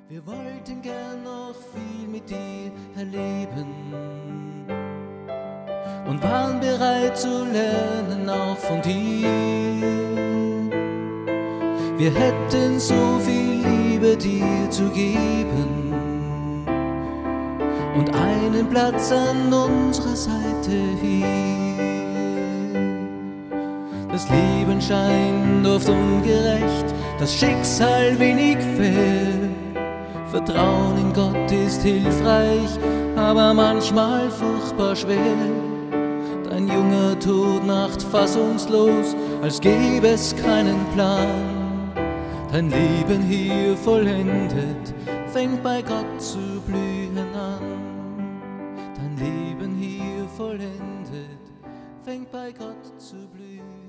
Wir wollten gern noch viel mit dir erleben und waren bereit zu lernen, auch von dir. Wir hätten so viel Liebe dir zu geben und einen Platz an unserer Seite hier. Das Leben scheint oft ungerecht, das Schicksal wenig fair. Vertrauen in Gott ist hilfreich, aber manchmal furchtbar schwer. Dein junger Tod macht fassungslos, als gäbe es keinen Plan. Dein Leben hier vollendet, fängt bei Gott zu blühen an. Dein Leben hier vollendet, fängt bei Gott zu blühen.